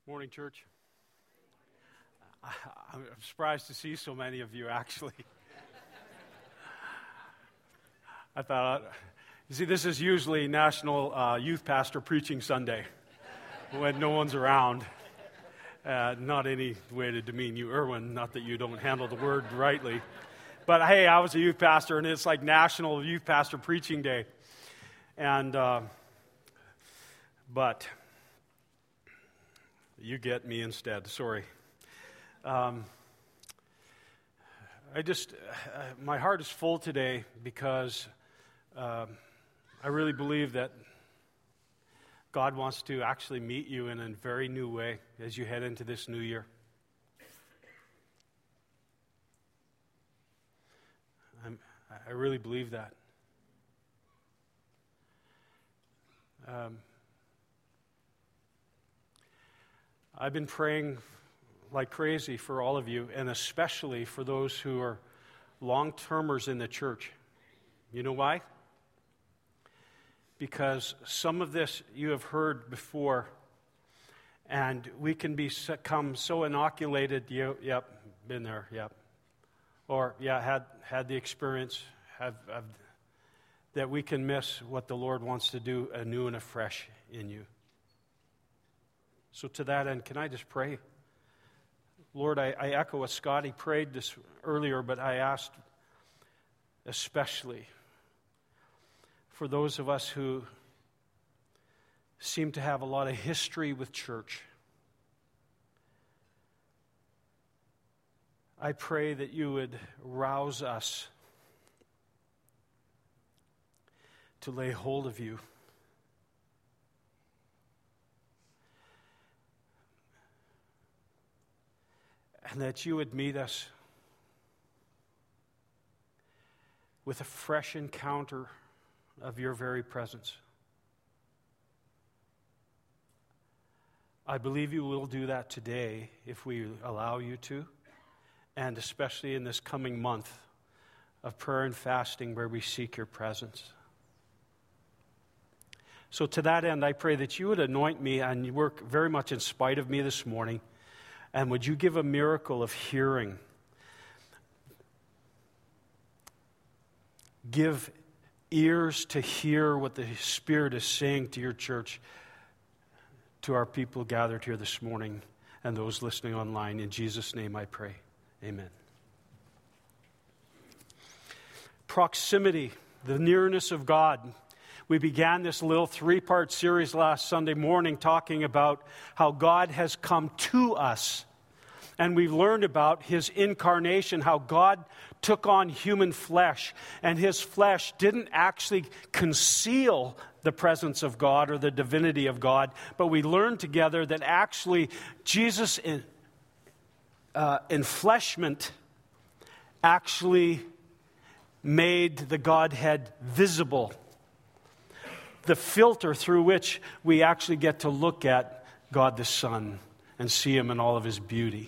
Morning, church. I'm surprised to see so many of you, actually. I thought, you see, this is usually National Youth Pastor Preaching Sunday when no one's around. Not any way to demean you, Erwin, not that you don't handle the word rightly. But hey, I was a youth pastor, and it's like National Youth Pastor Preaching Day. And, but you get me instead, sorry. My heart is full today because I really believe that God wants to actually meet you in a very new way as you head into this new year. I really believe that. I've been praying like crazy for all of you, and especially for those who are long-termers in the church. You know why? Because some of this you have heard before, and we can become so inoculated. Yep, been there. Yep, or yeah, had the experience. That we can miss what the Lord wants to do anew and afresh in you. So to that end, can I just pray? Lord, I echo what Scotty prayed this earlier, but I asked especially for those of us who seem to have a lot of history with church. I pray that you would rouse us to lay hold of you. And that you would meet us with a fresh encounter of your very presence. I believe you will do that today if we allow you to, and especially in this coming month of prayer and fasting where we seek your presence. So to that end, I pray that you would anoint me and you work very much in spite of me this morning. And would you give a miracle of hearing? Give ears to hear what the Spirit is saying to your church, to our people gathered here this morning, and those listening online. In Jesus' name I pray. Amen. Proximity, the nearness of God. We began this little 3-part series last Sunday morning talking about how God has come to us. And we learned about his incarnation, how God took on human flesh. And his flesh didn't actually conceal the presence of God or the divinity of God. But we learned together that actually Jesus' enfleshment actually made the Godhead visible. The filter through which we actually get to look at God the Son and see him in all of his beauty.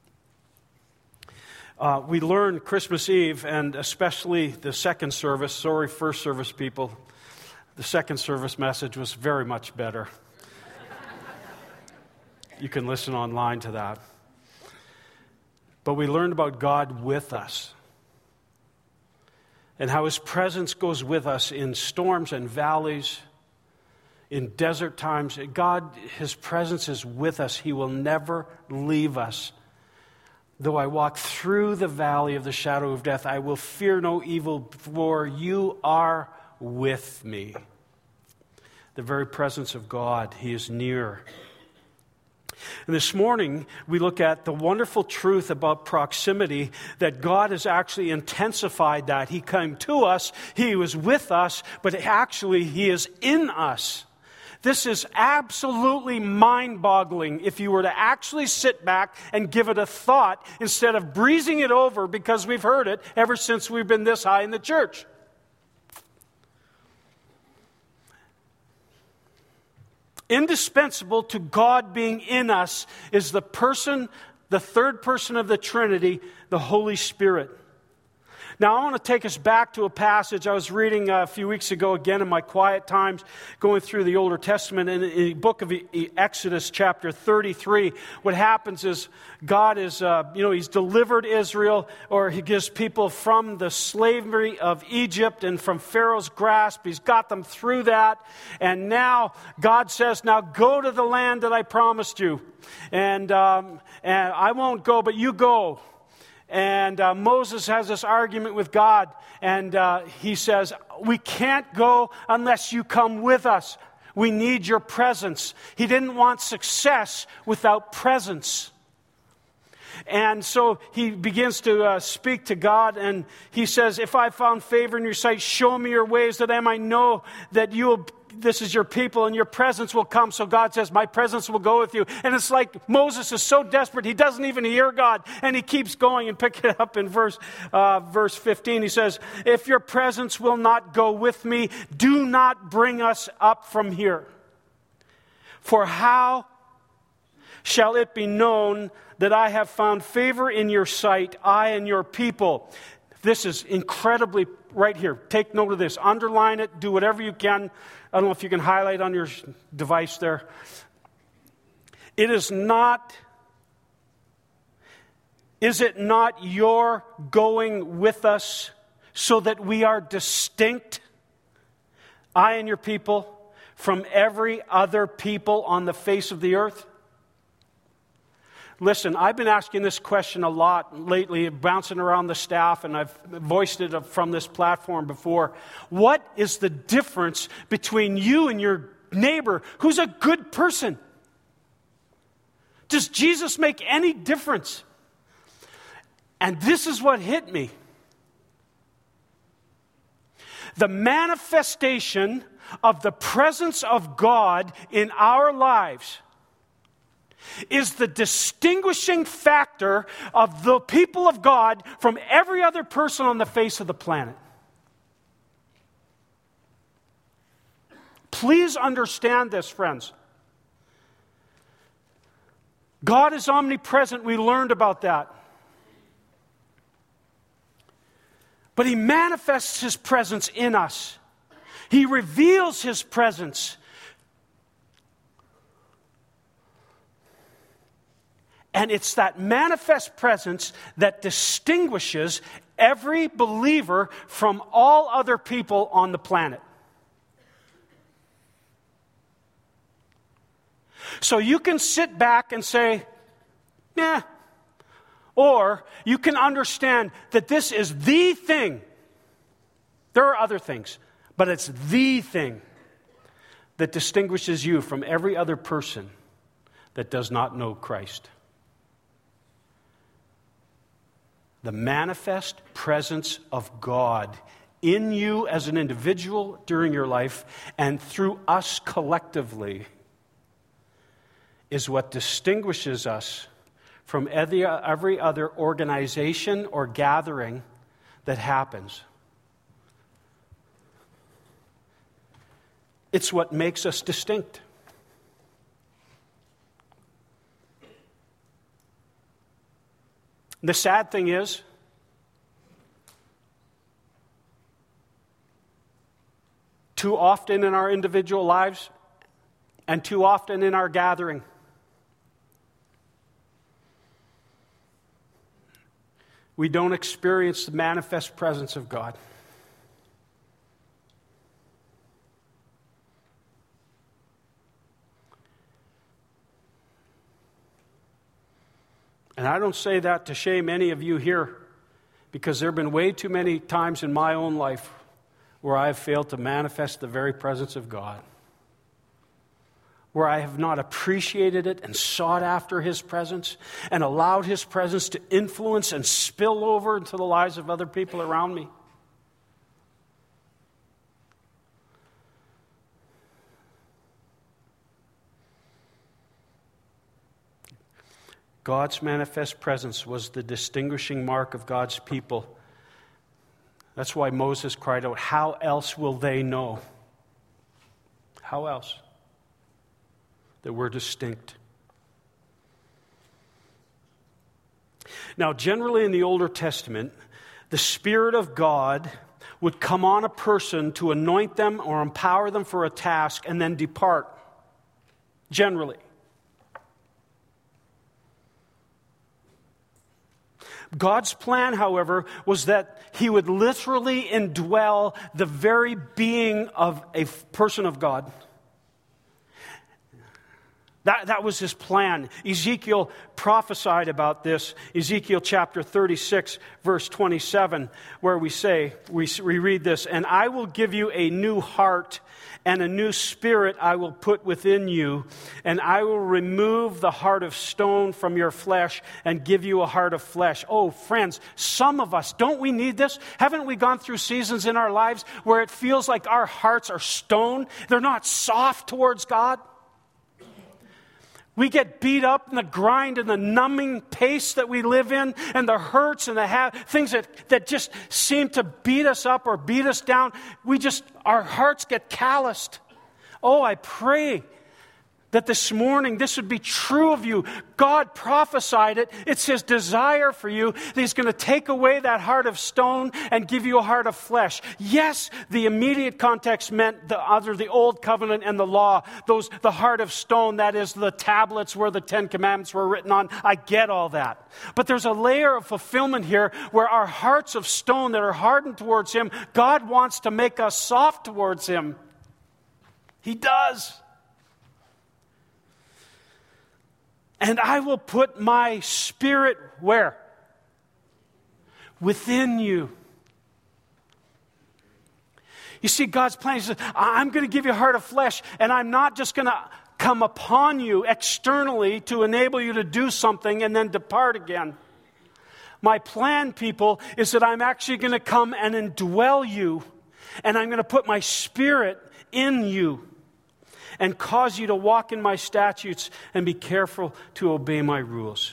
We learned Christmas Eve, and especially the second service, sorry, first service people, the second service message was very much better. You can listen online to that. But we learned about God with us, and how his presence goes with us in storms and valleys, in desert times. God, his presence is with us. He will never leave us. Though I walk through the valley of the shadow of death, I will fear no evil, for you are with me. The very presence of God, he is near. And this morning, we look at the wonderful truth about proximity, that God has actually intensified that. He came to us, he was with us, but actually he is in us. This is absolutely mind-boggling if you were to actually sit back and give it a thought instead of breezing it over because we've heard it ever since we've been this high in the church. Indispensable to God being in us is the third person of the Trinity, the Holy Spirit. Now, I want to take us back to a passage I was reading a few weeks ago, again in my quiet times, going through the Older Testament. In the book of Exodus, chapter 33, what happens is God is, He's delivered Israel, or He gives people from the slavery of Egypt and from Pharaoh's grasp. He's got them through that. And now God says, now go to the land that I promised you. And I won't go, but you go. And Moses has this argument with God, and he says, we can't go unless you come with us. We need your presence. He didn't want success without presence. And so he begins to speak to God, and he says, if I found favor in your sight, show me your ways, that I might know that this is your people and your presence will come. So God says, my presence will go with you. And it's like Moses is so desperate, he doesn't even hear God. And he keeps going, and pick it up in verse 15. He says, if your presence will not go with me, do not bring us up from here. For how shall it be known that I have found favor in your sight, I and your people? This is incredibly right here. Take note of this. Underline it. Do whatever you can. I don't know if you can highlight on your device there. Is it not your going with us so that we are distinct, I and your people, from every other people on the face of the earth? Listen, I've been asking this question a lot lately, bouncing around the staff, and I've voiced it from this platform before. What is the difference between you and your neighbor who's a good person? Does Jesus make any difference? And this is what hit me. The manifestation of the presence of God in our lives is the distinguishing factor of the people of God from every other person on the face of the planet. Please understand this, friends. God is omnipresent. We learned about that. But He manifests His presence in us. He reveals His presence. And it's that manifest presence that distinguishes every believer from all other people on the planet. So you can sit back and say, "Nah," or you can understand that this is the thing. There are other things, but it's the thing that distinguishes you from every other person that does not know Christ. The manifest presence of God in you as an individual during your life and through us collectively is what distinguishes us from every other organization or gathering that happens. It's what makes us distinct. The sad thing is, too often in our individual lives and too often in our gathering, we don't experience the manifest presence of God. And I don't say that to shame any of you here, because there have been way too many times in my own life where I have failed to manifest the very presence of God, where I have not appreciated it and sought after His presence and allowed His presence to influence and spill over into the lives of other people around me. God's manifest presence was the distinguishing mark of God's people. That's why Moses cried out, "How else will they know?" How else? That we're distinct. Now, generally in the Older Testament, the Spirit of God would come on a person to anoint them or empower them for a task and then depart, generally. God's plan, however, was that He would literally indwell the very being of a person of God. That was His plan. Ezekiel prophesied about this. Ezekiel chapter 36, verse 27, where we read this, "And I will give you a new heart, and a new spirit I will put within you, and I will remove the heart of stone from your flesh and give you a heart of flesh." Oh, friends, some of us, don't we need this? Haven't we gone through seasons in our lives where it feels like our hearts are stone? They're not soft towards God. We get beat up in the grind and the numbing pace that we live in, and the hurts and the things that just seem to beat us up or beat us down. Our hearts get calloused. Oh, I pray that this morning this would be true of you. God prophesied it. It's His desire for you that He's going to take away that heart of stone and give you a heart of flesh. Yes, the immediate context meant the old covenant and the law, the heart of stone, that is the tablets where the 10 Commandments were written on. I get all that. But there's a layer of fulfillment here where our hearts of stone that are hardened towards Him, God wants to make us soft towards Him. He does. "And I will put my spirit" where? Within you. You see, God's plan is, I'm going to give you a heart of flesh, and I'm not just going to come upon you externally to enable you to do something and then depart again. My plan, people, is that I'm actually going to come and indwell you, and I'm going to put my spirit in you and cause you to walk in my statutes and be careful to obey my rules.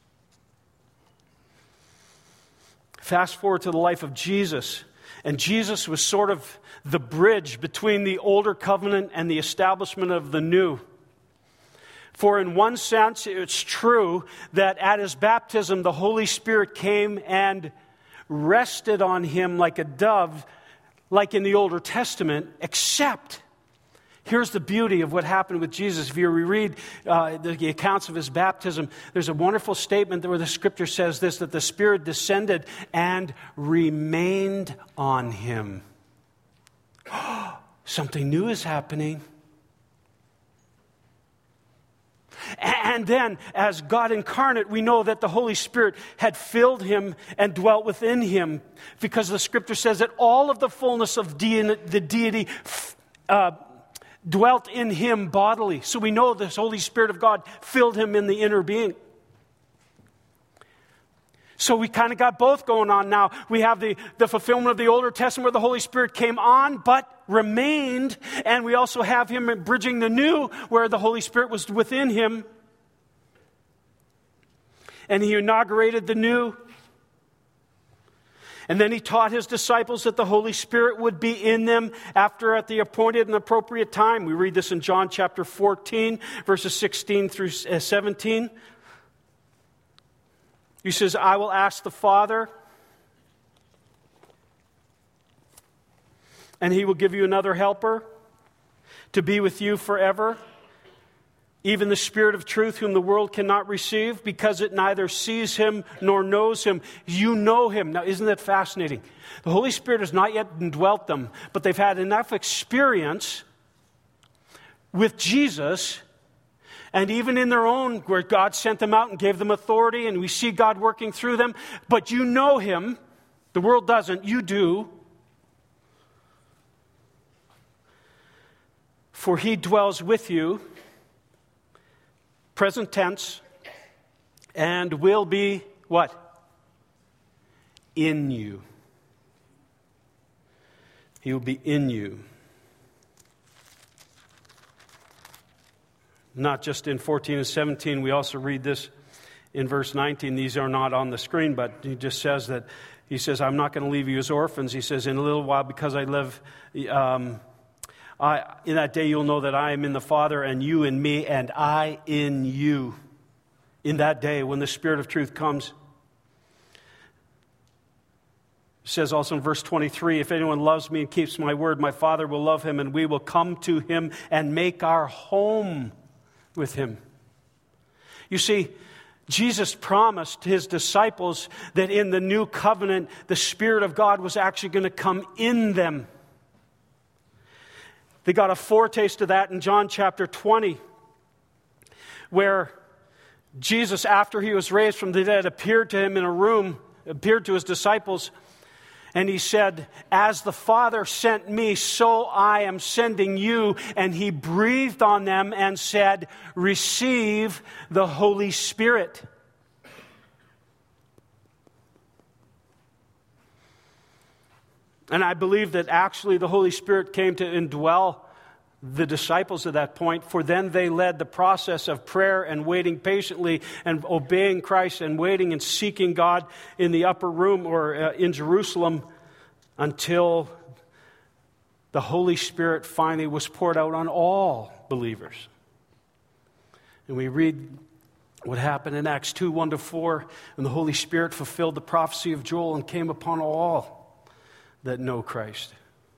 Fast forward to the life of Jesus, and Jesus was sort of the bridge between the older covenant and the establishment of the new. For in one sense, it's true that at His baptism, the Holy Spirit came and rested on Him like a dove, like in the Older Testament, except here's the beauty of what happened with Jesus. If you reread the accounts of His baptism, there's a wonderful statement where the Scripture says this, that the Spirit descended and remained on Him. Something new is happening. And then, as God incarnate, we know that the Holy Spirit had filled Him and dwelt within Him, because the Scripture says that all of the fullness of the deity dwelt in Him bodily. So we know this Holy Spirit of God filled Him in the inner being. So we kind of got both going on now. We have the fulfillment of the Older Testament where the Holy Spirit came on but remained. And we also have Him bridging the new where the Holy Spirit was within Him. And He inaugurated the new. And then He taught His disciples that the Holy Spirit would be in them at the appointed and appropriate time. We read this in John chapter 14, verses 16 through 17. He says, "I will ask the Father, and He will give you another helper to be with you forever. Even the Spirit of truth, whom the world cannot receive, because it neither sees Him nor knows Him. You know Him." Now, isn't that fascinating? The Holy Spirit has not yet indwelt them, but they've had enough experience with Jesus, and even in their own, where God sent them out and gave them authority, and we see God working through them. But you know Him. The world doesn't. You do. "For He dwells with you," present tense, "and will be" what? "In you." He will be in you. Not just in 14 and 17, we also read this in verse 19. These are not on the screen, but He just says that, He says, "I'm not going to leave you as orphans." He says, "In a little while, because I live, in that day you'll know that I am in the Father, and you in me, and I in you." In that day when the Spirit of truth comes. It says also in verse 23, if anyone loves me and keeps my word, my Father will love him, and we will come to him and make our home with him. You see, Jesus promised his disciples that in the new covenant, the Spirit of God was actually going to come in them. They got a foretaste of that in John chapter 20, where Jesus, after he was raised from the dead, appeared to him in a room, appeared to his disciples, and he said, as the Father sent me, so I am sending you. And he breathed on them and said, receive the Holy Spirit. And I believe that actually the Holy Spirit came to indwell the disciples at that point, for then they led the process of prayer and waiting patiently and obeying Christ and waiting and seeking God in the upper room or in Jerusalem until the Holy Spirit finally was poured out on all believers. And we read what happened in Acts 2, 1-4, and the Holy Spirit fulfilled the prophecy of Joel and came upon all that know Christ.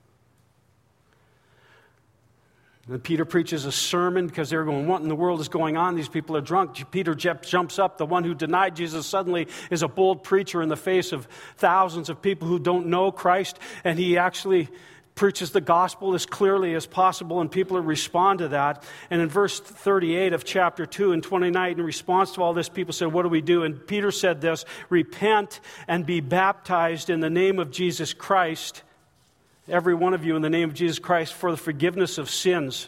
And Peter preaches a sermon because they're going, what in the world is going on? These people are drunk. Peter jumps up. The one who denied Jesus suddenly is a bold preacher in the face of thousands of people who don't know Christ. And he actually preaches the gospel as clearly as possible, and people respond to that. And in verse 38 of chapter 2 and 29, in response to all this, people said, what do we do? And Peter said this, repent and be baptized in the name of Jesus Christ, every one of you in the name of Jesus Christ, for the forgiveness of sins.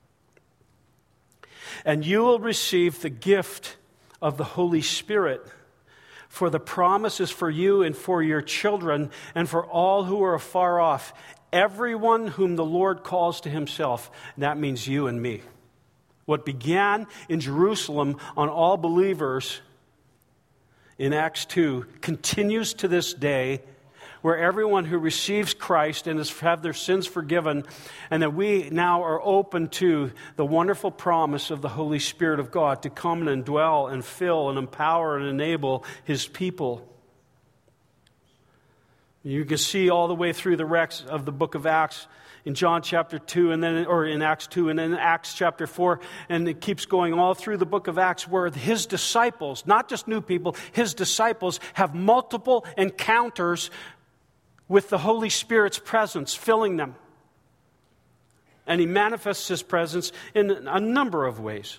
And you will receive the gift of the Holy Spirit, for the promise is for you and for your children and for all who are afar off, everyone whom the Lord calls to himself. And that means you and me. What began in Jerusalem on all believers in Acts 2 continues to this day, where everyone who receives Christ and has had their sins forgiven, and that we now are open to the wonderful promise of the Holy Spirit of God to come and indwell and fill and empower and enable his people. You can see all the way through the rest of the book of Acts in John chapter 2, and then, or in Acts 2, and then Acts chapter 4, and it keeps going all through the book of Acts, where his disciples, not just new people, his disciples have multiple encounters with the Holy Spirit's presence filling them. And he manifests his presence in a number of ways.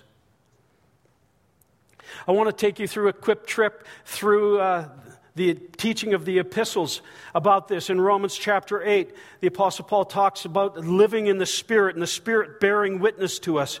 I want to take you through a quick trip through the teaching of the epistles about this. In Romans chapter 8, the Apostle Paul talks about living in the Spirit and the Spirit bearing witness to us.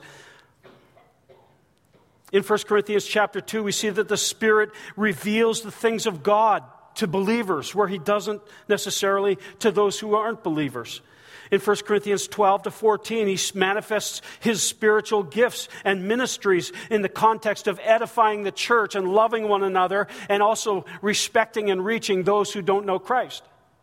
In 1 Corinthians chapter 2, we see that the Spirit reveals the things of God to believers, where he doesn't necessarily to those who aren't believers. In 1 Corinthians 12-14, he manifests his spiritual gifts and ministries in the context of edifying the church and loving one another, and also respecting and reaching those who don't know Christ.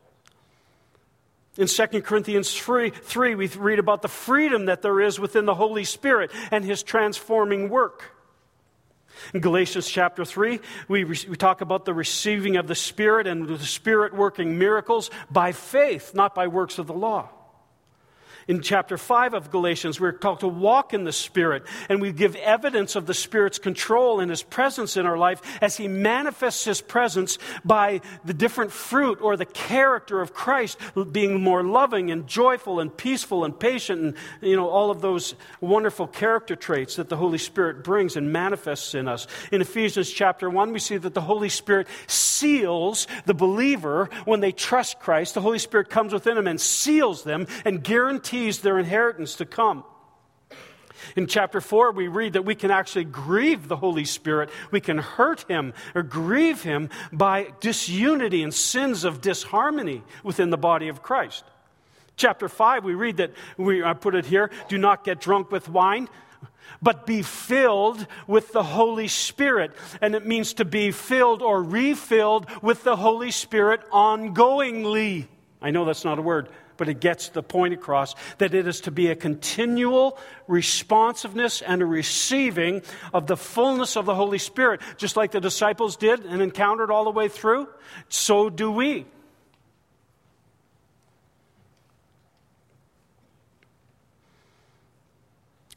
In 2 Corinthians 3, we read about the freedom that there is within the Holy Spirit and his transforming work. In Galatians chapter 3, we talk about the receiving of the Spirit and the Spirit working miracles by faith, not by works of the law. In chapter 5 of Galatians, we're taught to walk in the Spirit, and we give evidence of the Spirit's control and his presence in our life as he manifests his presence by the different fruit or the character of Christ, being more loving and joyful and peaceful and patient, and all of those wonderful character traits that the Holy Spirit brings and manifests in us. In Ephesians chapter 1, we see that the Holy Spirit seals the believer when they trust Christ. The Holy Spirit comes within them and seals them and guarantees their inheritance to come. In chapter 4, we read that we can actually grieve the Holy Spirit. We can hurt him or grieve him by disunity and sins of disharmony within the body of Christ. Chapter 5, we read that, I put it here, do not get drunk with wine, but be filled with the Holy Spirit. And it means to be filled or refilled with the Holy Spirit ongoingly. I know that's not a word, but it gets the point across that it is to be a continual responsiveness and a receiving of the fullness of the Holy Spirit. Just like the disciples did and encountered all the way through, so do we.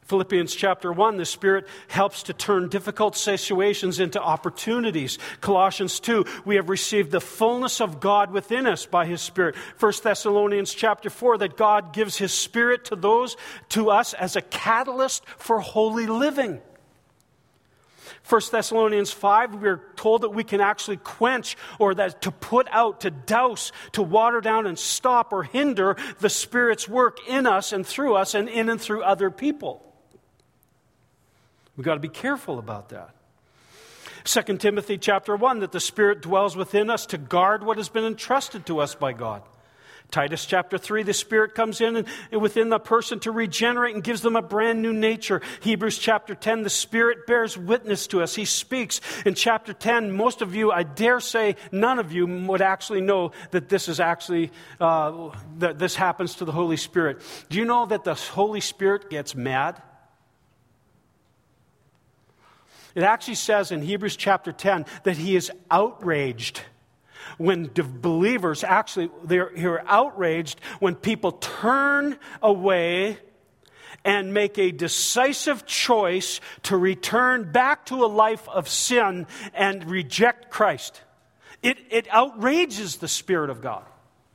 Philippians chapter 1, the Spirit helps to turn difficult situations into opportunities. Colossians 2, we have received the fullness of God within us by His Spirit. 1 Thessalonians chapter 4, that God gives His Spirit to us as a catalyst for holy living. 1 Thessalonians 5, we're told that we can actually quench, or that to put out, to douse, to water down and stop or hinder the Spirit's work in us and through us and in and through other people. We've got to be careful about that. 2 Timothy chapter 1, that the Spirit dwells within us to guard what has been entrusted to us by God. Titus chapter 3, the Spirit comes in and within the person to regenerate and gives them a brand new nature. Hebrews chapter 10, the Spirit bears witness to us. He speaks. In chapter 10, most of you, I dare say, none of you would actually know that this is actually, that this happens to the Holy Spirit. Do you know that the Holy Spirit gets mad? It actually says in Hebrews chapter 10 that He is outraged. When believers they're outraged when people turn away and make a decisive choice to return back to a life of sin and reject Christ. It outrages the Spirit of God.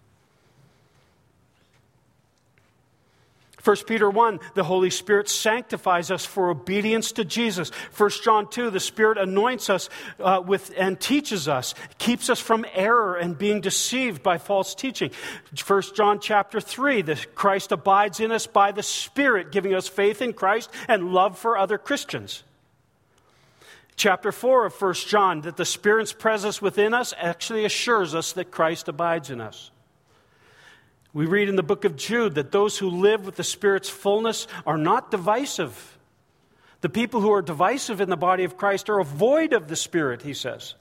1 Peter 1, the Holy Spirit sanctifies us for obedience to Jesus. 1 John 2, the Spirit anoints us and teaches us, keeps us from error and being deceived by false teaching. 1 John chapter 3, Christ abides in us by the Spirit, giving us faith in Christ and love for other Christians. Chapter 4 of 1 John, that the Spirit's presence within us actually assures us that Christ abides in us. We read in the book of Jude that those who live with the Spirit's fullness are not divisive. The people who are divisive in the body of Christ are void of the Spirit, he says.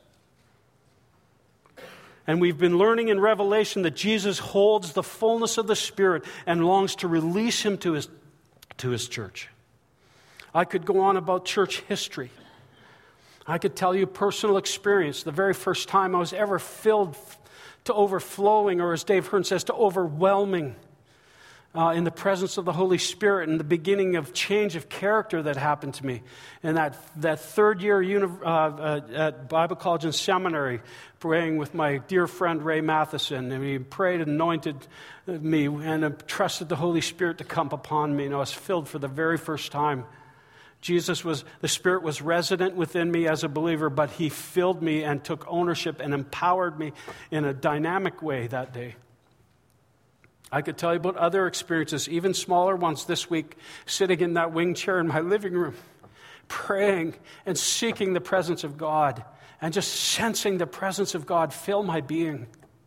And we've been learning in Revelation that Jesus holds the fullness of the Spirit and longs to release Him to His church. I could go on about church history. I could tell you personal experience. The very first time I was ever filled to overflowing, or as Dave Hearn says, to overwhelming in the presence of the Holy Spirit, and the beginning of change of character that happened to me. And that third year at Bible College and Seminary, praying with my dear friend Ray Matheson, and he prayed and anointed me and trusted the Holy Spirit to come upon me, and I was filled for the very first time. The Spirit was resident within me as a believer, but He filled me and took ownership and empowered me in a dynamic way that day. I could tell you about other experiences, even smaller ones this week, sitting in that wing chair in my living room, praying and seeking the presence of God, and just sensing the presence of God fill my being.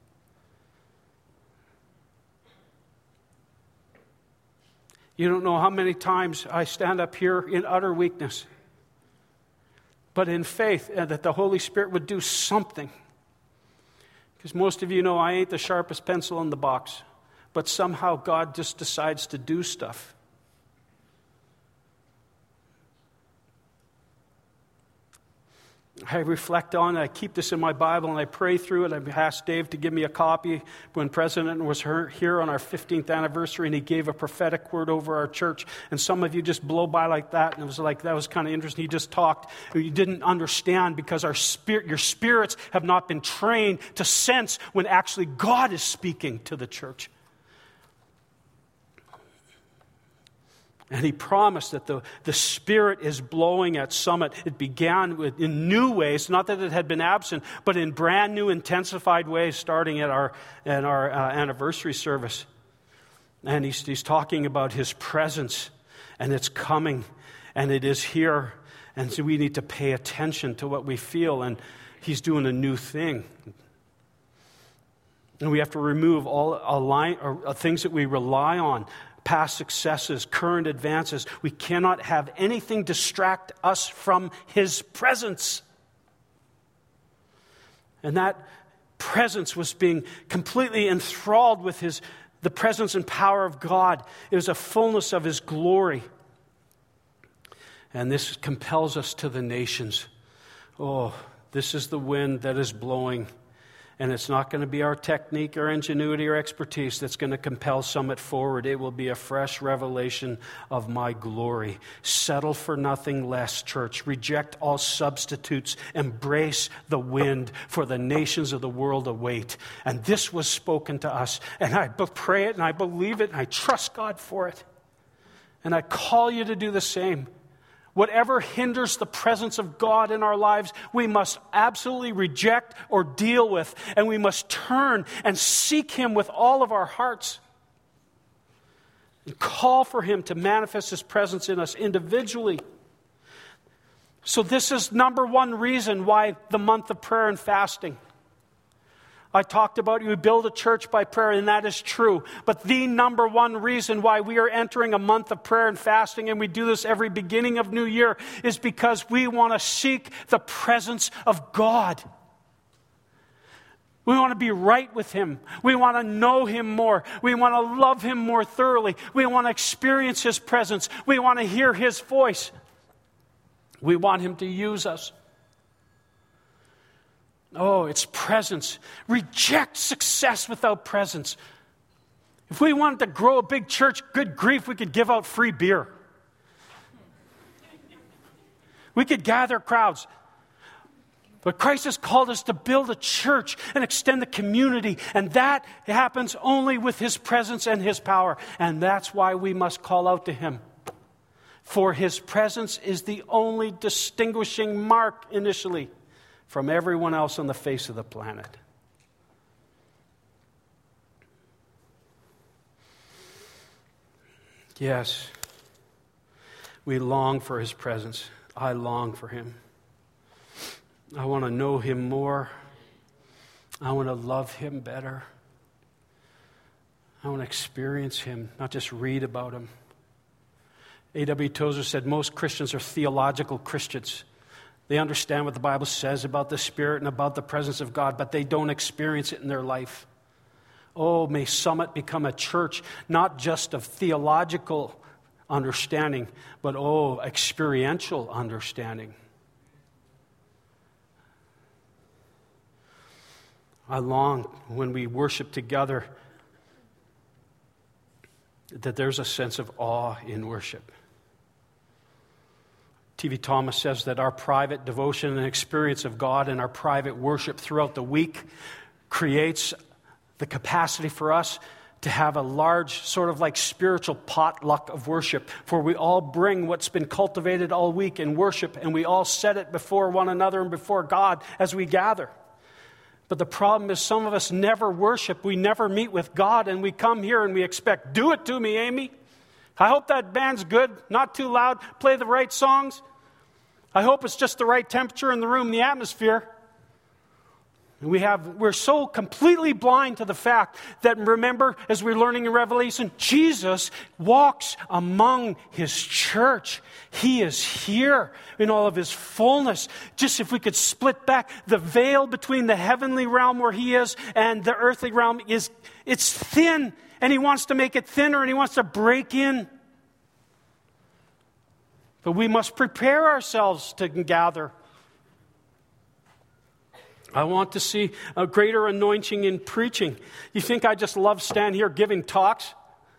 You don't know how many times I stand up here in utter weakness, but in faith that the Holy Spirit would do something. Because most of you know I ain't the sharpest pencil in the box, but somehow God just decides to do stuff. I reflect on it, I keep this in my Bible, and I pray through it. I asked Dave to give me a copy when President was here on our 15th anniversary, and he gave a prophetic word over our church. And some of you just blow by like that, and it was like, that was kind of interesting. He just talked. You didn't understand because your spirits have not been trained to sense when actually God is speaking to the church. And he promised that the Spirit is blowing at Summit. It began in new ways, not that it had been absent, but in brand new, intensified ways, starting at our anniversary service. And he's talking about His presence, and it's coming, and it is here. And so we need to pay attention to what we feel, and He's doing a new thing. And we have to remove all things that we rely on. Past successes, current advances. We cannot have anything distract us from His presence. And that presence was being completely enthralled with the presence and power of God. It was a fullness of His glory. And this compels us to the nations. Oh, this is the wind that is blowing. And it's not going to be our technique or ingenuity or expertise that's going to compel Summit forward. It will be a fresh revelation of my glory. Settle for nothing less, church. Reject all substitutes. Embrace the wind, for the nations of the world await. And this was spoken to us. And I pray it and I believe it and I trust God for it. And I call you to do the same. Whatever hinders the presence of God in our lives, we must absolutely reject or deal with. And we must turn and seek Him with all of our hearts. And call for Him to manifest His presence in us individually. So this is number one reason why the month of prayer and fasting. I talked about you build a church by prayer, and that is true. But the number one reason why we are entering a month of prayer and fasting, and we do this every beginning of New Year, is because we want to seek the presence of God. We want to be right with Him. We want to know Him more. We want to love Him more thoroughly. We want to experience His presence. We want to hear His voice. We want Him to use us. Oh, it's presence. Reject success without presence. If we wanted to grow a big church, good grief, we could give out free beer. We could gather crowds. But Christ has called us to build a church and extend the community. And that happens only with His presence and His power. And that's why we must call out to Him. For His presence is the only distinguishing mark initially from everyone else on the face of the planet. Yes, we long for His presence. I long for Him. I want to know Him more. I want to love Him better. I want to experience Him, not just read about Him. A.W. Tozer said most Christians are theological Christians. They understand what the Bible says about the Spirit and about the presence of God, but they don't experience it in their life. Oh, may Summit become a church not just of theological understanding, but experiential understanding. I long when we worship together that there's a sense of awe in worship. T.V. Thomas says that our private devotion and experience of God and our private worship throughout the week creates the capacity for us to have a large sort of like spiritual potluck of worship, for we all bring what's been cultivated all week in worship, and we all set it before one another and before God as we gather. But the problem is some of us never worship. We never meet with God, and we come here and we expect, do it to me, Amy. I hope that band's good, not too loud, play the right songs. I hope it's just the right temperature in the room, the atmosphere. And we're so completely blind to the fact that, remember, as we're learning in Revelation, Jesus walks among His church. He is here in all of His fullness. Just if we could split back the veil between the heavenly realm where He is and the earthly realm, it's thin, and He wants to make it thinner, and He wants to break in. But we must prepare ourselves to gather. I want to see a greater anointing in preaching. You think I just love standing here giving talks?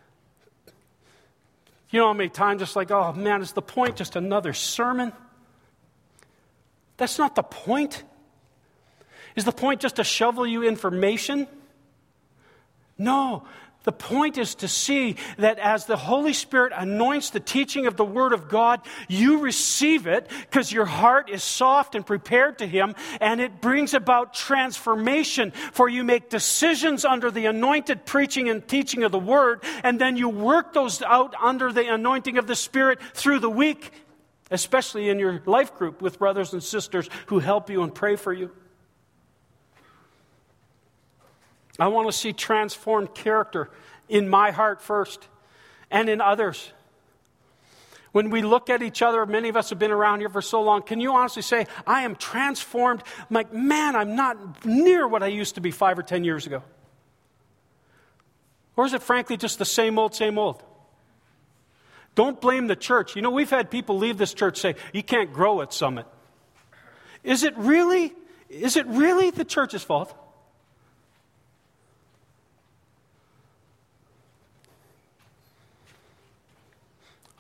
You know how many times it's like, oh man, is the point just another sermon? That's not the point. Is the point just to shovel you information? No. The point is to see that as the Holy Spirit anoints the teaching of the Word of God, you receive it because your heart is soft and prepared to Him, and it brings about transformation, for you make decisions under the anointed preaching and teaching of the Word, and then you work those out under the anointing of the Spirit through the week, especially in your life group with brothers and sisters who help you and pray for you. I want to see transformed character in my heart first and in others. When we look at each other, many of us have been around here for so long, can you honestly say, I am transformed? I'm like, man, I'm not near what I used to be 5 or 10 years ago. Or is it frankly just the same old, same old? Don't blame the church. You know, we've had people leave this church say, you can't grow at Summit. Is it really the church's fault?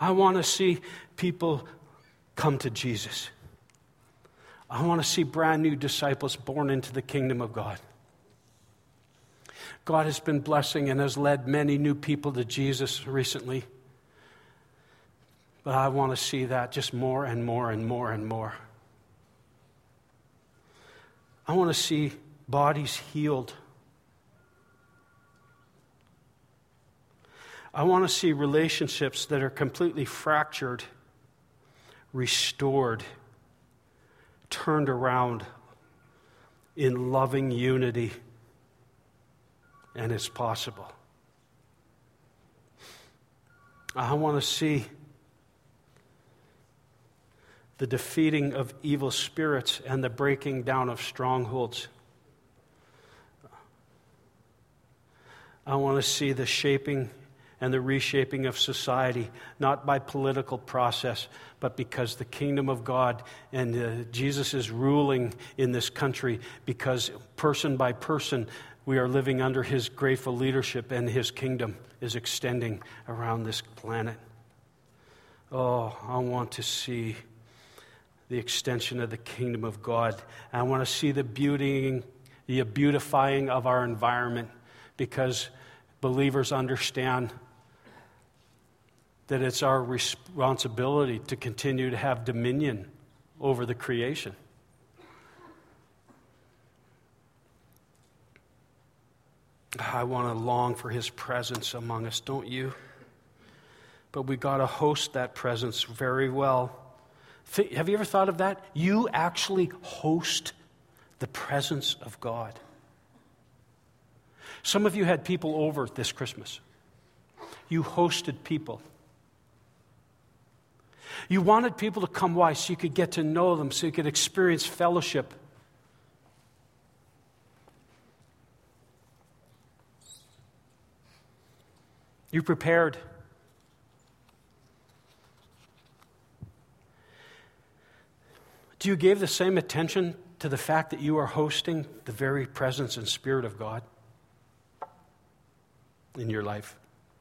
I want to see people come to Jesus. I want to see brand new disciples born into the kingdom of God. God has been blessing and has led many new people to Jesus recently. But I want to see that just more and more and more and more. I want to see bodies healed. I want to see relationships that are completely fractured, restored, turned around in loving unity. And it's possible. I want to see the defeating of evil spirits and the breaking down of strongholds. I want to see the shaping and the reshaping of society, not by political process, but because the kingdom of God and Jesus is ruling in this country, because person by person we are living under His grateful leadership and His kingdom is extending around this planet. Oh, I want to see the extension of the kingdom of God. I want to see the beautifying of our environment, because believers understand that it's our responsibility to continue to have dominion over the creation. I want to long for His presence among us, don't you? But we got to host that presence very well. Have you ever thought of that? You actually host the presence of God. Some of you had people over this Christmas. You hosted people. You wanted people to come by so you could get to know them, so you could experience fellowship. You prepared. Do you give the same attention to the fact that you are hosting the very presence and Spirit of God in your life?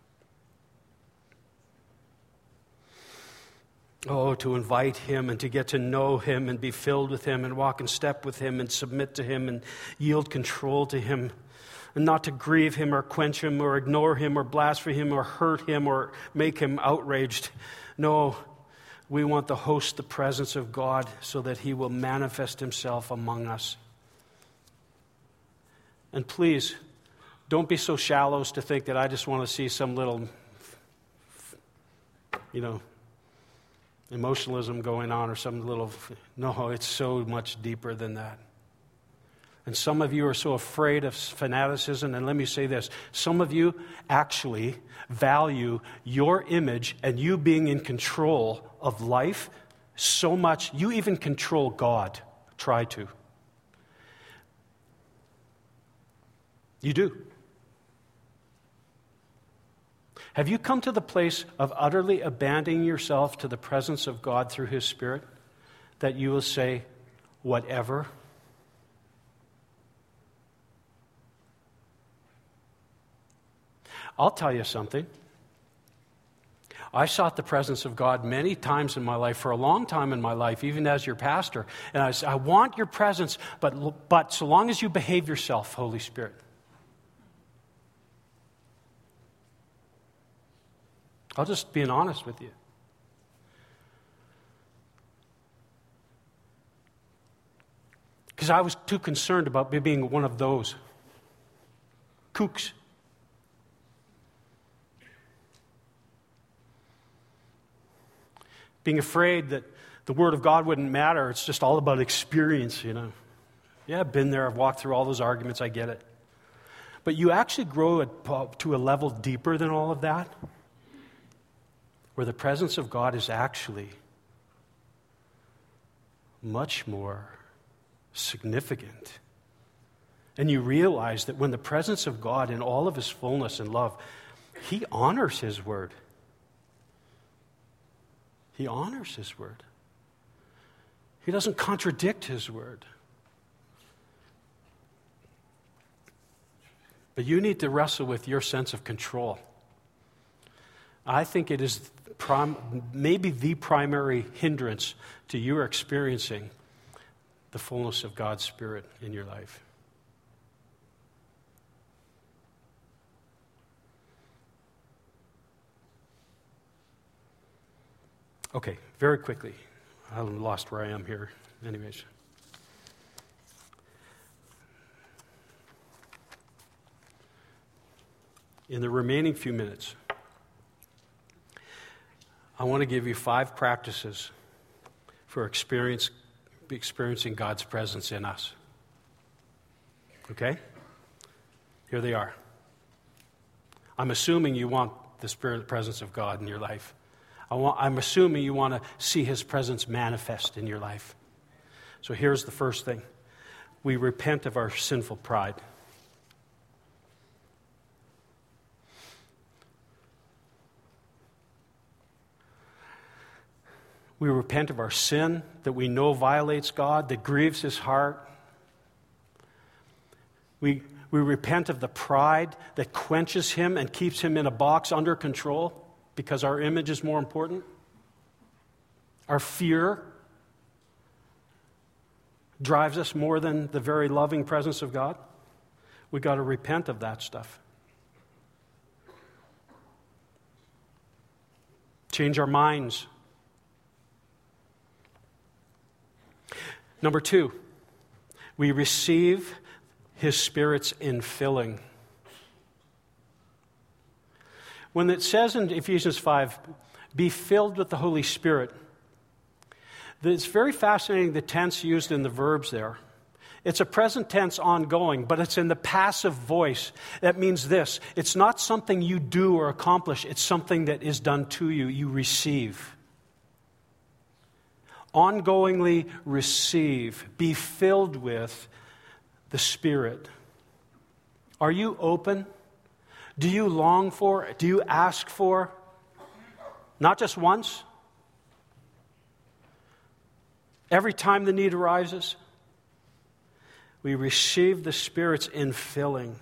Oh, to invite Him and to get to know Him and be filled with Him and walk in step with Him and submit to Him and yield control to Him, and not to grieve Him or quench Him or ignore Him or blaspheme Him or hurt Him or make Him outraged. No, we want to host the presence of God so that He will manifest Himself among us. And please, don't be so shallow as to think that I just want to see some little, emotionalism going on or some little... No, it's so much deeper than that. And some of you are so afraid of fanaticism. And let me say this. Some of you actually value your image and you being in control of life so much, you even control God. Try to. You do. Have you come to the place of utterly abandoning yourself to the presence of God through His Spirit, that you will say, whatever? I'll tell you something. I sought the presence of God many times in my life, for a long time in my life, even as your pastor. And I said, I want your presence, but so long as you behave yourself, Holy Spirit. I'll just be honest with you. Because I was too concerned about being one of those kooks. Being afraid that the Word of God wouldn't matter. It's just all about experience, Yeah, I've been there. I've walked through all those arguments. I get it. But you actually grow to a level deeper than all of that, where the presence of God is actually much more significant. And you realize that when the presence of God in all of His fullness and love, He honors His Word. He honors His Word. He doesn't contradict His Word. But you need to wrestle with your sense of control. I think it is maybe the primary hindrance to your experiencing the fullness of God's Spirit in your life. Okay, very quickly. I lost where I am here. Anyways. In the remaining few minutes, I want to give you 5 practices for experiencing God's presence in us. Okay? Here they are. I'm assuming you want the Spirit presence of God in your life. I'm assuming you want to see His presence manifest in your life. So here's the first thing. We repent of our sinful pride. We repent of our sin that we know violates God, that grieves His heart. We repent of the pride that quenches Him and keeps Him in a box under control because our image is more important. Our fear drives us more than the very loving presence of God. We've got to repent of that stuff. Change our minds. Number 2, we receive His Spirit's infilling. When it says in Ephesians 5, be filled with the Holy Spirit, it's very fascinating the tense used in the verbs there. It's a present tense ongoing, but it's in the passive voice. That means this: it's not something you do or accomplish, it's something that is done to you. You receive. Ongoingly receive, be filled with the Spirit. Are you open? Do you long for? Do you ask for? Not just once? Every time the need arises? We receive the Spirit's infilling.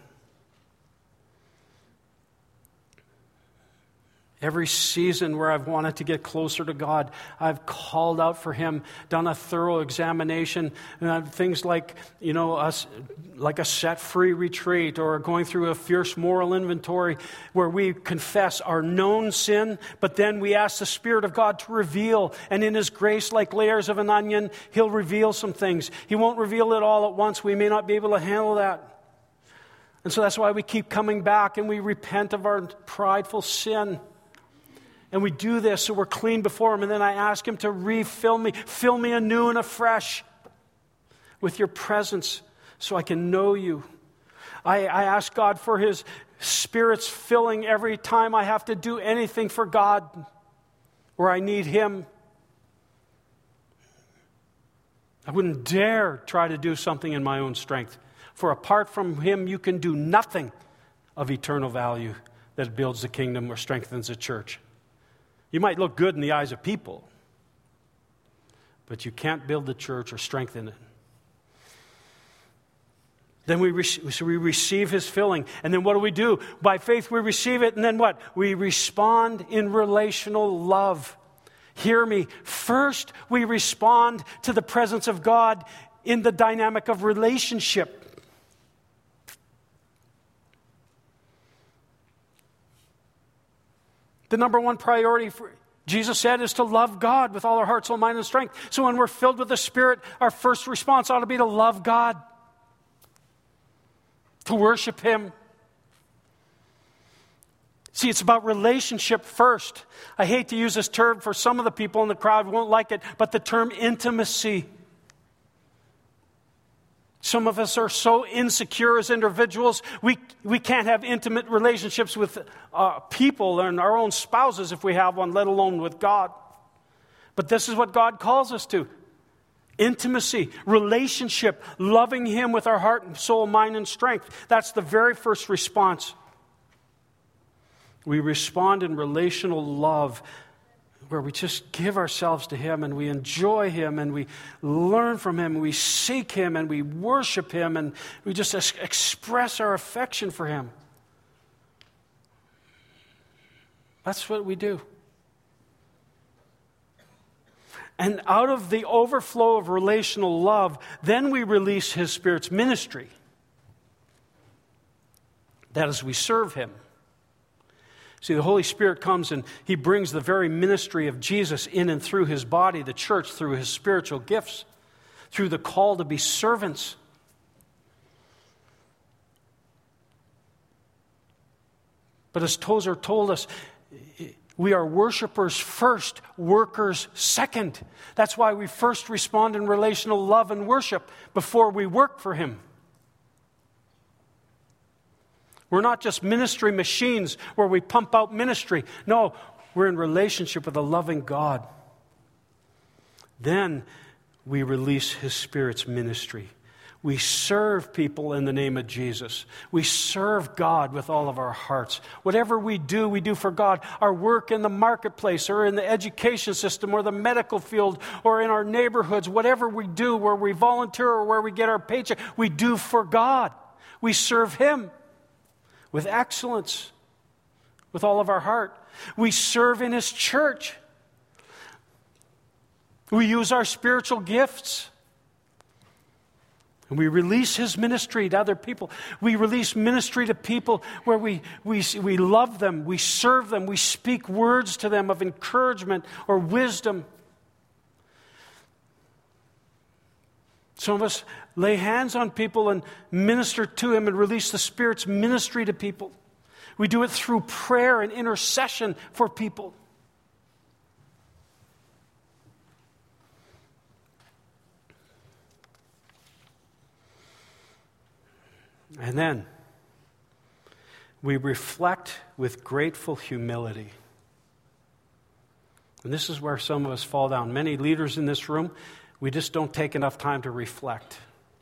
Every season where I've wanted to get closer to God, I've called out for Him, done a thorough examination, things like, like a set-free retreat or going through a fierce moral inventory where we confess our known sin, but then we ask the Spirit of God to reveal, and in His grace, like layers of an onion, He'll reveal some things. He won't reveal it all at once. We may not be able to handle that. And so that's why we keep coming back and we repent of our prideful sin. And we do this so we're clean before Him. And then I ask Him to refill me. Fill me anew and afresh with your presence so I can know you. I ask God for His Spirit's filling every time I have to do anything for God where I need Him. I wouldn't dare try to do something in my own strength. For apart from Him, you can do nothing of eternal value that builds the kingdom or strengthens the church. You might look good in the eyes of people, but you can't build the church or strengthen it. Then we receive His filling. And then what do? By faith we receive it, and then what? We respond in relational love. Hear me. First, we respond to the presence of God in the dynamic of relationship. The number one priority, for Jesus said, is to love God with all our heart, soul, mind, and strength. So when we're filled with the Spirit, our first response ought to be to love God, to worship Him. See, it's about relationship first. I hate to use this term for some of the people in the crowd who won't like it, but the term intimacy. Some of us are so insecure as individuals, we can't have intimate relationships with people and our own spouses if we have one, let alone with God. But this is what God calls us to. Intimacy, relationship, loving Him with our heart and soul, mind, and strength. That's the very first response. We respond in relational love, where we just give ourselves to Him and we enjoy Him and we learn from Him and we seek Him and we worship Him and we just express our affection for Him. That's what we do. And out of the overflow of relational love, then we release His Spirit's ministry. That is, we serve Him. See, the Holy Spirit comes and He brings the very ministry of Jesus in and through His body, the church, through His spiritual gifts, through the call to be servants. But as Tozer told us, we are worshipers first, workers second. That's why we first respond in relational love and worship before we work for Him. We're not just ministry machines where we pump out ministry. No, we're in relationship with a loving God. Then we release His Spirit's ministry. We serve people in the name of Jesus. We serve God with all of our hearts. Whatever we do for God. Our work in the marketplace or in the education system or the medical field or in our neighborhoods, whatever we do, where we volunteer or where we get our paycheck, we do for God. We serve Him with excellence, with all of our heart. We serve in His church. We use our spiritual gifts. And we release His ministry to other people. We release ministry to people where we love them, we serve them, we speak words to them of encouragement or wisdom. Some of us lay hands on people and minister to them and release the Spirit's ministry to people. We do it through prayer and intercession for people. And then we reflect with grateful humility. And this is where some of us fall down. Many leaders in this room, we just don't take enough time to reflect.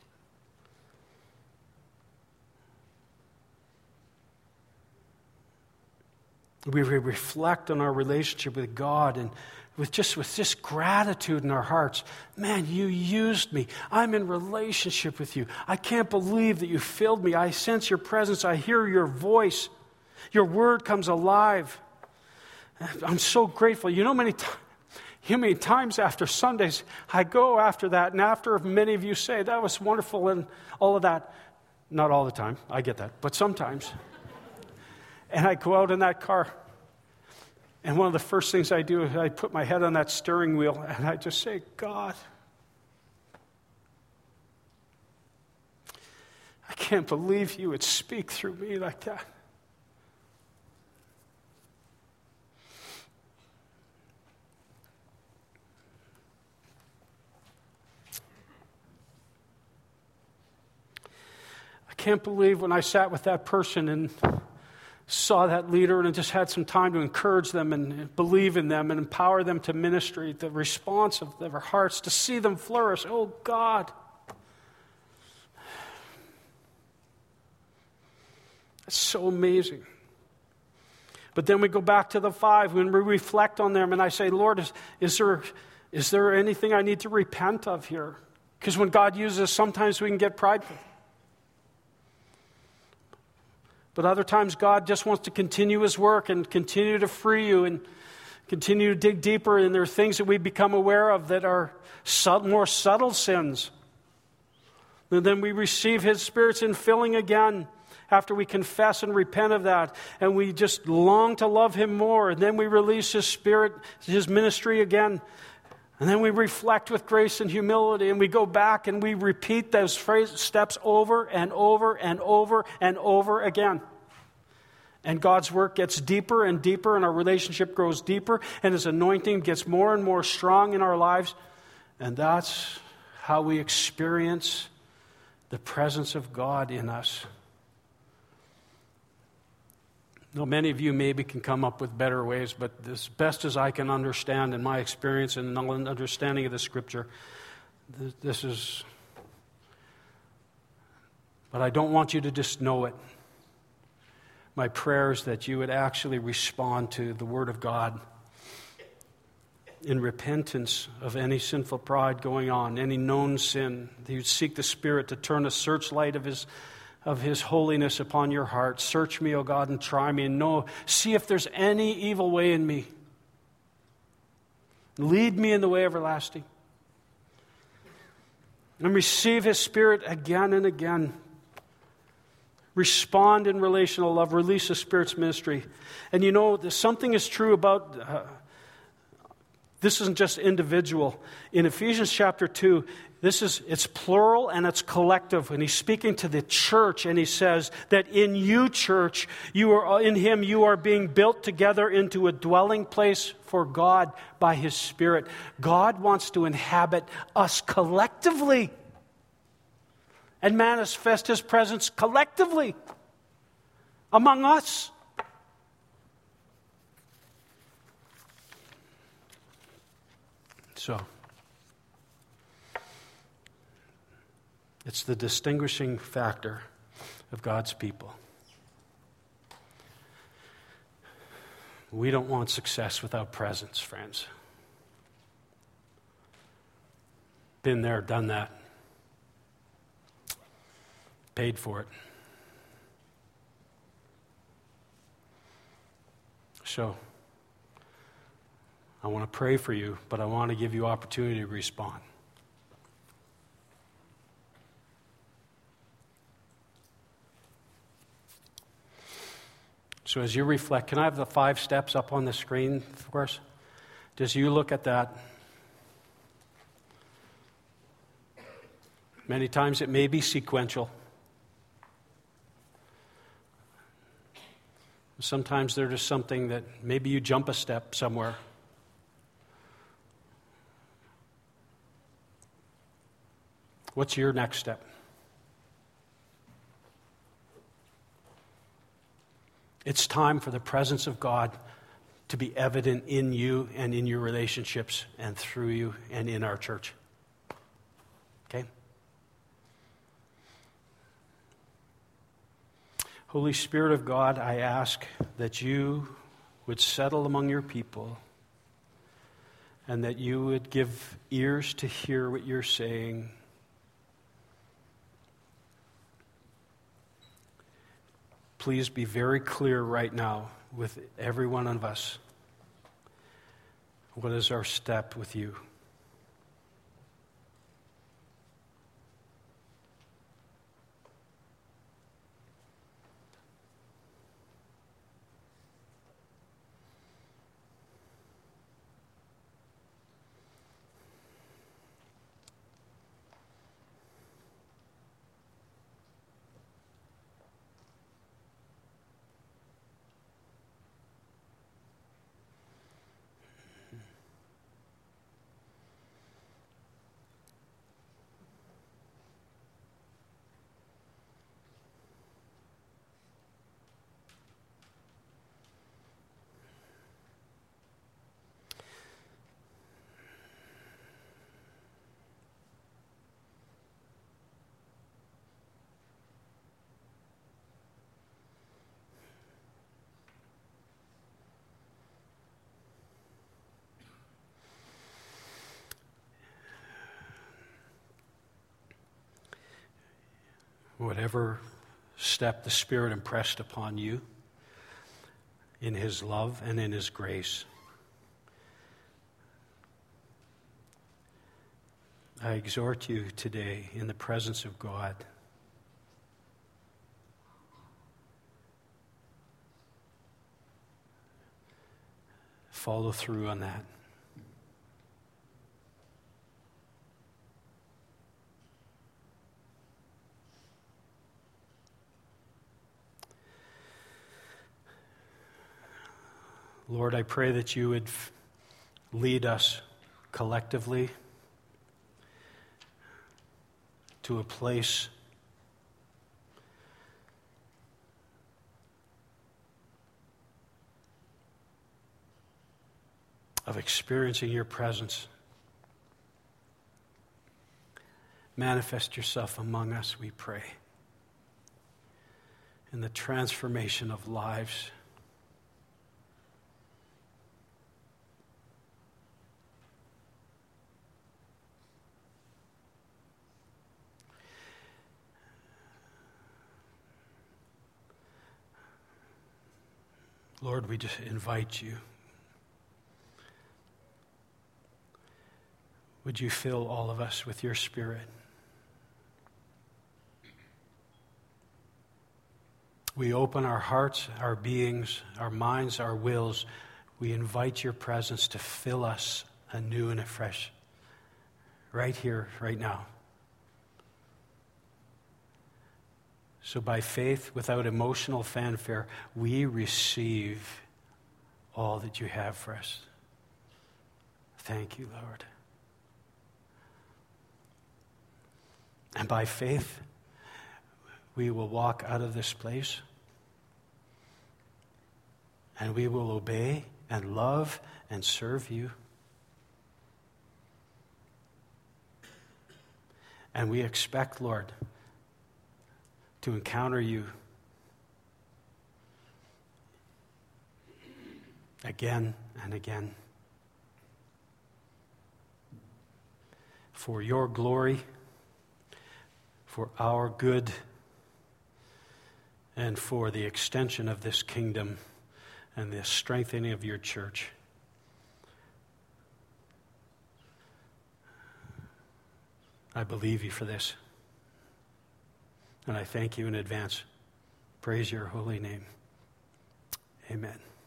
We reflect on our relationship with God and with just gratitude in our hearts. Man, you used me. I'm in relationship with you. I can't believe that you filled me. I sense your presence. I hear your voice. Your word comes alive. I'm so grateful. You know how many times after Sundays I go after that, and after many of you say, that was wonderful and all of that. Not all the time. I get that. But sometimes. And I go out in that car. And one of the first things I do is I put my head on that steering wheel and I just say, God, I can't believe you would speak through me like that. I can't believe when I sat with that person and saw that leader and just had some time to encourage them and believe in them and empower them to ministry, the response of their hearts, to see them flourish. Oh, God. That's so amazing. But then we go back to the 5 when we reflect on them and I say, Lord, is there anything I need to repent of here? Because when God uses us, sometimes we can get prideful. But other times God just wants to continue His work and continue to free you and continue to dig deeper. And there are things that we become aware of that are more subtle sins. And then we receive His Spirit's infilling again after we confess and repent of that. And we just long to love Him more. And then we release His Spirit, His ministry again. And then we reflect with grace and humility, and we go back and we repeat those steps over and over and over and over again. And God's work gets deeper and deeper, and our relationship grows deeper, and His anointing gets more and more strong in our lives. And that's how we experience the presence of God in us. Now, many of you maybe can come up with better ways, but as best as I can understand in my experience and understanding of the Scripture, this is... But I don't want you to just know it. My prayer is that you would actually respond to the Word of God in repentance of any sinful pride going on, any known sin. That you'd seek the Spirit to turn a searchlight of His of His holiness upon your heart. Search me, O God, and try me, and see if there's any evil way in me. Lead me in the way everlasting. And receive His Spirit again and again. Respond in relational love. Release the Spirit's ministry. And something is true about this isn't just individual. In Ephesians chapter 2, it's plural and it's collective. And he's speaking to the church, and he says that in you, church, in Him you are being built together into a dwelling place for God by His Spirit. God wants to inhabit us collectively and manifest His presence collectively among us. So, it's the distinguishing factor of God's people. We don't want success without presence, friends. Been there, done that. Paid for it. So, I want to pray for you, but I want to give you opportunity to respond. So as you reflect, can I have the 5 steps up on the screen for us? As you look at that, many times it may be sequential. Sometimes there's just something that maybe you jump a step somewhere. What's your next step? It's time for the presence of God to be evident in you and in your relationships and through you and in our church. Okay? Holy Spirit of God, I ask that you would settle among your people and that you would give ears to hear what you're saying. Please be very clear right now with every one of us. What is our step with you? Whatever step the Spirit impressed upon you in His love and in His grace, I exhort you today in the presence of God, follow through on that. Lord, I pray that you would lead us collectively to a place of experiencing your presence. Manifest yourself among us, we pray, in the transformation of lives. Lord, we just invite you. Would you fill all of us with your Spirit? We open our hearts, our beings, our minds, our wills. We invite your presence to fill us anew and afresh, right here, right now. So by faith, without emotional fanfare, we receive all that you have for us. Thank you, Lord. And by faith, we will walk out of this place and we will obey and love and serve you. And we expect, Lord, to encounter you again and again. For your glory, for our good, and for the extension of this kingdom and the strengthening of your church. I believe you for this. And I thank you in advance. Praise your holy name. Amen.